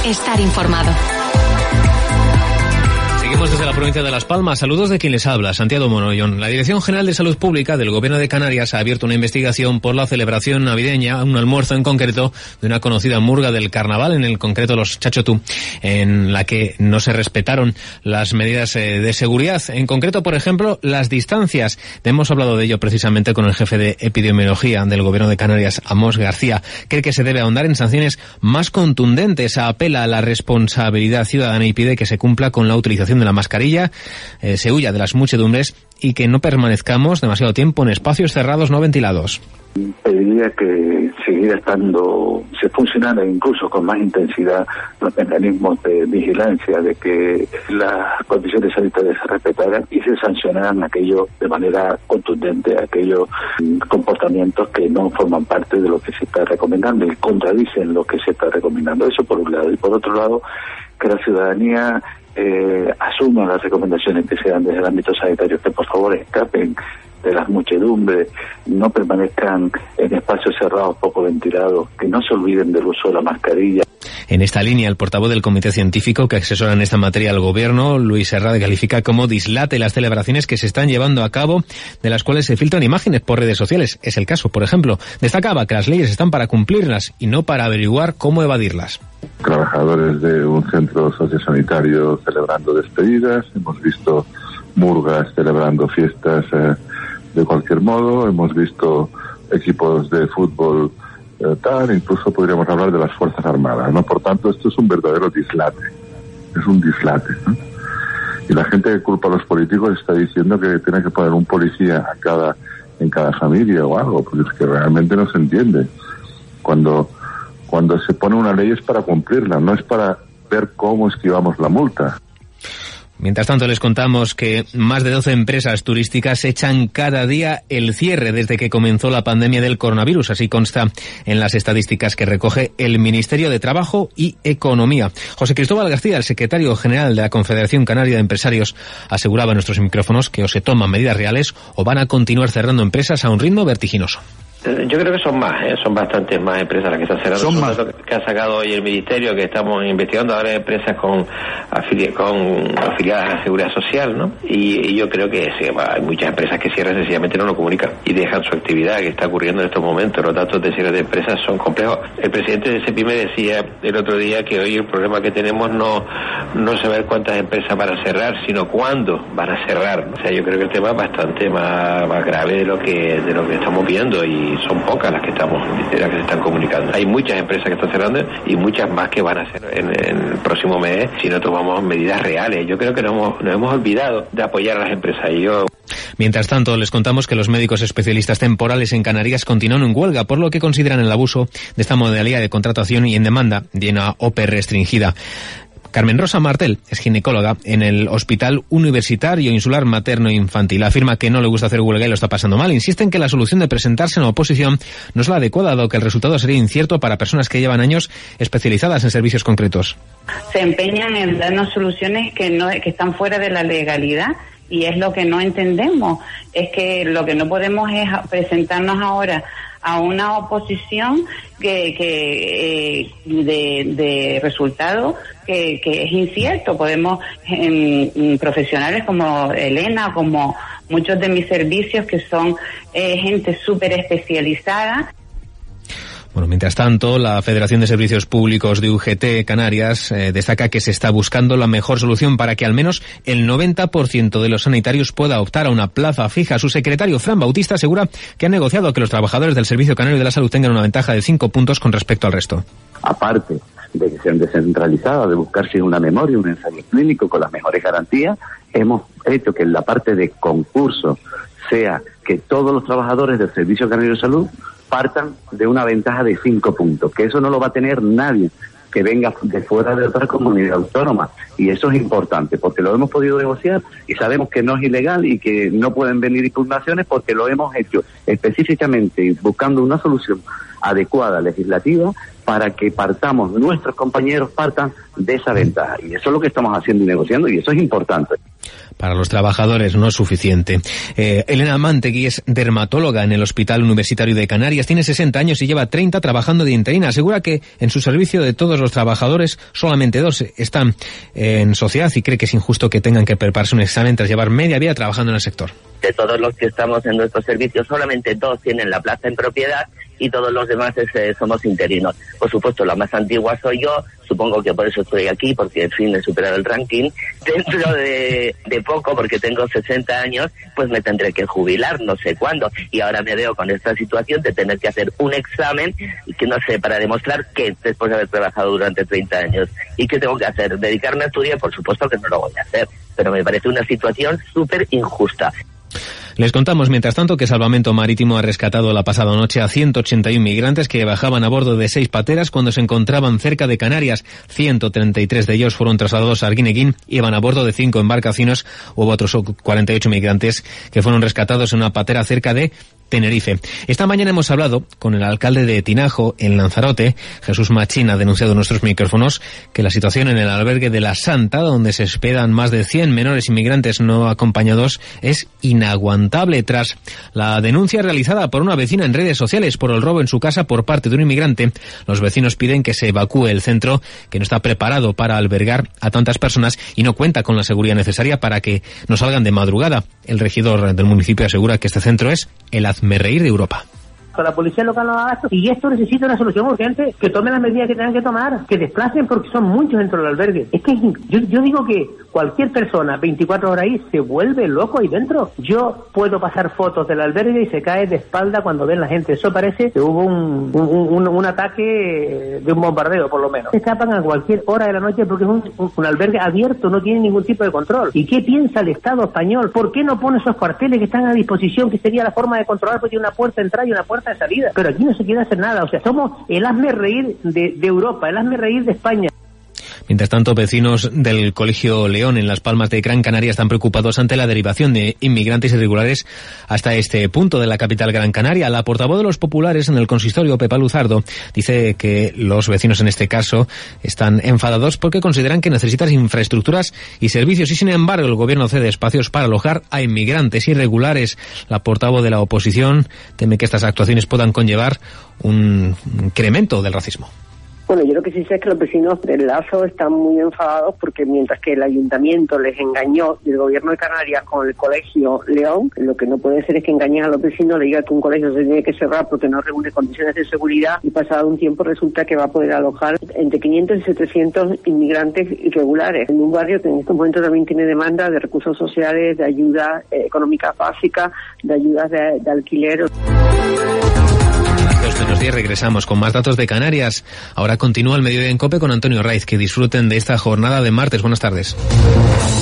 estar informado. Seguimos desde la provincia de Las Palmas. Saludos de quien les habla, Santiago Monollón. La Dirección General de Salud Pública del Gobierno de Canarias ha abierto una investigación por la celebración navideña, un almuerzo en concreto, de una conocida murga del carnaval, en el concreto los Chachotú, en la que no se respetaron las medidas de seguridad. En concreto, por ejemplo, las distancias. Hemos hablado de ello precisamente con el jefe de epidemiología del Gobierno de Canarias, Amos García. Cree que se debe ahondar en sanciones más contundentes. Apela a la responsabilidad ciudadana y pide que se cumpla con la utilización de la mascarilla, se huya de las muchedumbres y que no permanezcamos demasiado tiempo en espacios cerrados no ventilados. Pediría que se funcionara incluso con más intensidad los mecanismos de vigilancia, de que las condiciones sanitarias se respetaran y se sancionaran aquello de manera contundente, aquellos comportamientos que no forman parte de lo que se está recomendando y contradicen lo que se está recomendando. Eso por un lado. Y por otro lado, que la ciudadanía asuma las recomendaciones que se dan desde el ámbito sanitario, que por favor escapen de las muchedumbres, no permanezcan en espacios cerrados poco ventilados, que no se olviden del uso de la mascarilla. En esta línea, el portavoz del Comité Científico que asesora en esta materia al Gobierno, Luis Herrade, califica como dislate las celebraciones que se están llevando a cabo, de las cuales se filtran imágenes por redes sociales. Es el caso, por ejemplo. Destacaba que las leyes están para cumplirlas y no para averiguar cómo evadirlas. Trabajadores de un centro sociosanitario celebrando despedidas, hemos visto murgas celebrando fiestas de cualquier modo, hemos visto equipos de fútbol incluso podríamos hablar de las Fuerzas Armadas, ¿no? Por tanto, esto es un verdadero dislate, es un dislate, ¿no? Y la gente que culpa a los políticos está diciendo que tiene que poner un policía en cada familia o algo, porque es que realmente no se entiende. Cuando se pone una ley es para cumplirla, no es para ver cómo esquivamos la multa. Mientras tanto, les contamos que más de 12 empresas turísticas echan cada día el cierre desde que comenzó la pandemia del coronavirus. Así consta en las estadísticas que recoge el Ministerio de Trabajo y Economía. José Cristóbal García, el secretario general de la Confederación Canaria de Empresarios, aseguraba en nuestros micrófonos que o se toman medidas reales o van a continuar cerrando empresas a un ritmo vertiginoso. Yo creo que son bastantes más empresas las que están cerrando. Son más que ha sacado hoy el Ministerio, que estamos investigando ahora empresas con afiliadas a la Seguridad Social, ¿no? Y yo creo que sí, hay muchas empresas que cierran, sencillamente no lo comunican y dejan su actividad, que está ocurriendo en estos momentos. Los datos de cierre de empresas son complejos. El presidente de CEPIME decía el otro día que hoy el problema que tenemos no es saber cuántas empresas van a cerrar, sino cuándo van a cerrar, ¿no? O sea, yo creo que el tema es bastante más grave de lo que estamos viendo, y son pocas las que se están comunicando. Hay muchas empresas que están cerrando y muchas más que van a hacer en el próximo mes si no tomamos medidas reales. Yo creo que nos hemos olvidado de apoyar a las empresas. Mientras tanto, les contamos que los médicos especialistas temporales en Canarias continúan en huelga, por lo que consideran el abuso de esta modalidad de contratación y en demanda de una OPE restringida. Carmen Rosa Martel es ginecóloga en el Hospital Universitario Insular Materno Infantil. Afirma que no le gusta hacer huelga y lo está pasando mal. Insiste en que la solución de presentarse en la oposición no es la adecuada, dado que el resultado sería incierto para personas que llevan años especializadas en servicios concretos. Se empeñan en darnos soluciones que están fuera de la legalidad. Y es lo que no entendemos, es que lo que no podemos es presentarnos ahora a una oposición de resultado que es incierto. Podemos, profesionales como Elena, como muchos de mis servicios, que son gente súper especializada. Bueno, mientras tanto, la Federación de Servicios Públicos de UGT Canarias destaca que se está buscando la mejor solución para que al menos el 90% de los sanitarios pueda optar a una plaza fija. Su secretario, Fran Bautista, asegura que han negociado que los trabajadores del Servicio Canario de la Salud tengan una ventaja de 5 puntos con respecto al resto. Aparte de que sean descentralizadas, de buscarse una memoria, un ensayo clínico con las mejores garantías, hemos hecho que en la parte de concurso sea que todos los trabajadores del Servicio Canario de Salud partan de una ventaja de 5 puntos, que eso no lo va a tener nadie que venga de fuera de otra comunidad autónoma, y eso es importante porque lo hemos podido negociar y sabemos que no es ilegal y que no pueden venir impugnaciones porque lo hemos hecho específicamente buscando una solución adecuada legislativa para que nuestros compañeros partan de esa ventaja. Y eso es lo que estamos haciendo y negociando, y eso es importante. Para los trabajadores no es suficiente. Elena Mantegui es dermatóloga en el Hospital Universitario de Canarias. Tiene 60 años y lleva 30 trabajando de interina. Asegura que en su servicio de todos los trabajadores solamente 2 están en sociedad y cree que es injusto que tengan que prepararse un examen tras llevar media vida trabajando en el sector. De todos los que estamos en nuestros servicios, solamente 2 tienen la plaza en propiedad y todos los demás somos interinos. Por supuesto, la más antigua soy yo, supongo que por eso estoy aquí, porque en fin he superado el ranking. Dentro de poco, porque tengo 60 años, pues me tendré que jubilar, no sé cuándo. Y ahora me veo con esta situación de tener que hacer un examen, que no sé, para demostrar que después de haber trabajado durante 30 años. ¿Y qué tengo que hacer? ¿Dedicarme a estudiar? Por supuesto que no lo voy a hacer, pero me parece una situación súper injusta. Les contamos, mientras tanto, que Salvamento Marítimo ha rescatado la pasada noche a 181 migrantes que bajaban a bordo de 6 pateras cuando se encontraban cerca de Canarias. 133 de ellos fueron trasladados a Arguineguín, iban a bordo de 5 embarcaciones. Hubo otros 48 migrantes que fueron rescatados en una patera cerca de Tenerife. Esta mañana hemos hablado con el alcalde de Tinajo, en Lanzarote. Jesús Machín ha denunciado en nuestros micrófonos que la situación en el albergue de La Santa, donde se hospedan más de 100 menores inmigrantes no acompañados, es inaguantable. Tras la denuncia realizada por una vecina en redes sociales por el robo en su casa por parte de un inmigrante, los vecinos piden que se evacúe el centro, que no está preparado para albergar a tantas personas y no cuenta con la seguridad necesaria para que no salgan de madrugada. El regidor del municipio asegura que este centro es el hazmerreír de Europa. La policía local no haga esto, y esto necesita una solución urgente, que tomen las medidas que tengan que tomar, que desplacen, porque son muchos dentro del albergue. Es que yo digo que cualquier persona 24 horas ahí se vuelve loco ahí dentro. Yo puedo pasar fotos del albergue y se cae de espalda cuando ven la gente. Eso parece que hubo un ataque de un bombardeo, por lo menos. Se escapan a cualquier hora de la noche porque es un albergue abierto, no tiene ningún tipo de control. ¿Y qué piensa el Estado español? ¿Por qué no pone esos cuarteles que están a disposición, que sería la forma de controlar, porque tiene una puerta de entrada y una puerta de salida? Pero aquí no se quiere hacer nada. O sea, somos el hazmerreír de Europa, el hazmerreír de España. Mientras tanto, vecinos del Colegio León en Las Palmas de Gran Canaria están preocupados ante la derivación de inmigrantes irregulares hasta este punto de la capital Gran Canaria. La portavoz de los populares en el consistorio, Pepa Luzardo, dice que los vecinos en este caso están enfadados porque consideran que necesitan infraestructuras y servicios y, sin embargo, el gobierno cede espacios para alojar a inmigrantes irregulares. La portavoz de la oposición teme que estas actuaciones puedan conllevar un incremento del racismo. Bueno, yo lo que sí sé es que los vecinos del Lazo están muy enfadados porque mientras que el ayuntamiento les engañó y el gobierno de Canarias con el Colegio León, lo que no puede ser es que engañen a los vecinos, le digan que un colegio se tiene que cerrar porque no reúne condiciones de seguridad y pasado un tiempo resulta que va a poder alojar entre 500 y 700 inmigrantes irregulares en un barrio que en estos momentos también tiene demanda de recursos sociales, de ayudas económicas básicas, de ayudas de alquiler. 2:10, regresamos con más datos de Canarias. Ahora continúa el Mediodía en COPE con Antonio Raiz. Que disfruten de esta jornada de martes. Buenas tardes.